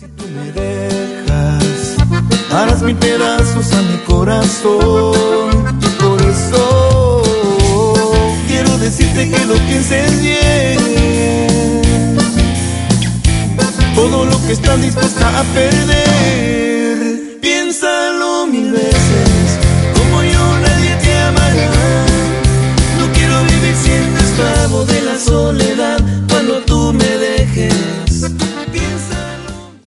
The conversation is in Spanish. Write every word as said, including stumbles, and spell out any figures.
Tú me dejas, harás mil pedazos a mi corazón. Y por eso quiero decirte que lo pienses bien. Todo lo que estás dispuesta a perder, piénsalo mil veces.